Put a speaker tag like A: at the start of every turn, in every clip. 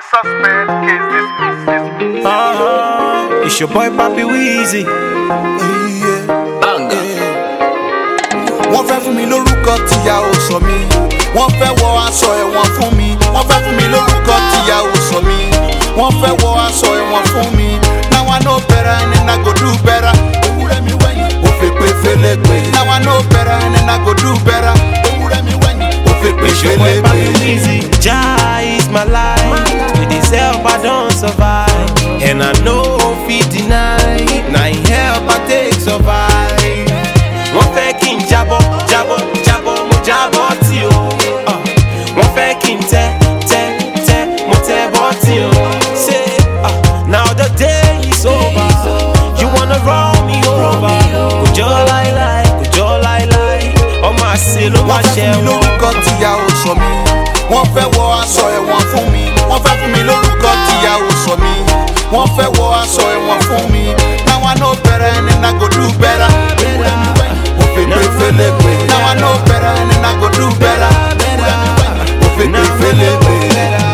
A: a suspect, case dismissed.
B: It's your boy Papi Weezy. Banga.
C: Wọ́n fẹ́ fún mi lórúkọ tíyàwó sọ mí. Wọ́n fẹ́ wọ aṣọ ẹ̀wọ̀n fún mi. Wọ́n fẹ́ fún mi lórúkọ tíyàwó sọ mí. Wọ́n fẹ́ wọ aṣọ ẹ̀wọ̀n fún mi. Now I know better and then I go do better. Ewúrẹ́ mi wẹ̀yìn, ó fi pé fẹ́lẹ́gbẹ́. Now I know better and then I go do better. Ewúrẹ́ mi wẹ̀yìn, ó fi pé fẹ́lẹ́gbẹ́.
B: Jah is my life. With his help I don't survive. And I know fit deny. Now he help I take survive. Wọ́n fẹ́ kí n jábọ́, jábọ́, jábọ́, mo jábọ́ tí o. Wọ́n fẹ́ kí n tẹ́, tẹ́, tẹ́, mo tẹ́ bọ́ tí o. Say, now the day is over. You wanna run me over? Kò jọ láíláí, kò jọ láíláí. Ọmọ àṣẹ ló máa ṣẹ́
C: Wọ́n fẹ́ fún mi
B: wọn.
C: lórúkọ tíyàwó sọ mí. Wọ́n fẹ́ wọ aṣọ ẹ̀wọ̀n fún mi. Wọ́n fẹ́ fún mi lórúkọ tíyàwó sọ mí. Wọ́n fẹ́ wọ aṣọ ẹ̀wọ̀n fún mi. Now I know better and then I go do better. Ewúrẹ́ mi wẹ̀yìn, ó fi pé fẹ́lẹ́gbẹ́. Now I know better and then I go do better. Ewúrẹ́ mi wẹ̀yìn, ó fi pé fẹ́lẹ́gbẹ́.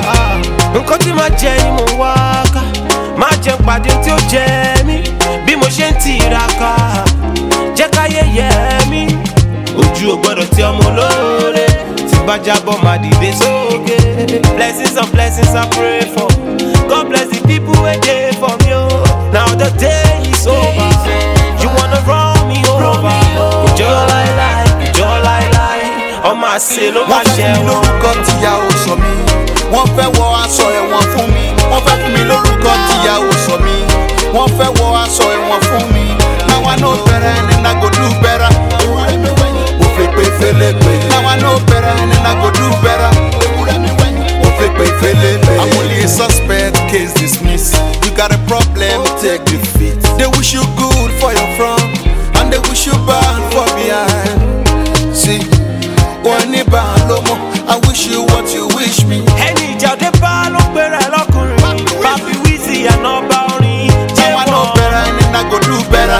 B: Nǹkan tí máa jẹ ni mò ń wá ká. Má jẹ pàdé tí ó jẹ mí. Bí mo ṣe ń tiraka, jẹ́ káyé yẹ mí. Ojú ò gbọ́dọ̀ tí ọmọ olóore. Tí bá jábọ̀ máa dìde sókè. Blessings and blessings I pray for. God bless the people wey dey for me o. Now the day is over. You wanna run me over? Kò jọ láíláí, kò jọ láíláí. Ọmọ àṣẹ ló máa
C: Wọ́n fẹ́
B: ṣẹ́
C: fún mi
B: wọn.
C: lórúkọ tíyàwó sọ mí. Wọ́n fẹ́ wọ aṣọ ẹ̀wọ̀n fún mi. Wọ́n fẹ́ fún mi lórúkọ tíyàwó sọ mí. Wọ́n fẹ́ wọ aṣọ ẹ̀wọ̀n fún mi. Now I know better and then I go do better. Ewúrẹ́ mi wẹ̀yìn, ó fi pé fẹ́lẹ́gbẹ́. Now I know better and then I go do better. Ewúrẹ́ mi wẹ̀yìn, ó fi pé fẹ́lẹ́gbẹ́. I'm only a suspect, case dismissed. You got a problem, take defeat. They wish you good for your front, and they wish you bad for behind. See, wọ́n ní bá a ló mọ̀, I wish you what you wish me.
B: Ẹni ìjà òde bá ló ń pèrè lọ́kùnrin. Papi Weezy àná bá orin jẹ́
C: Now I know
B: wọn.
C: better and then I go do better.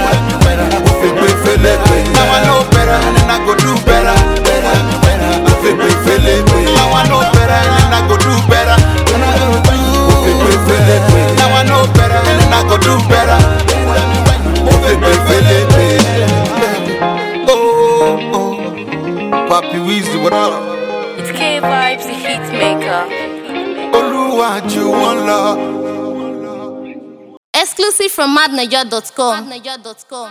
C: Ó fi pé fẹ́lẹ́gbẹ́. Now I know better and then I go do better. Ó fi pé fẹ́lẹ́gbẹ́. Now I know better and then I go do better. Ó fi pé fẹ́lẹ́gbẹ́. Now I know better and then I go do better. Ó fi pé fẹ́lẹ́gbẹ́. Oh, oh, Papi Weezy, what up?
D: It's K Vibes, the hit maker.
C: Olúwa jù wọ́n lọ.
D: Exclusive from madniger.com.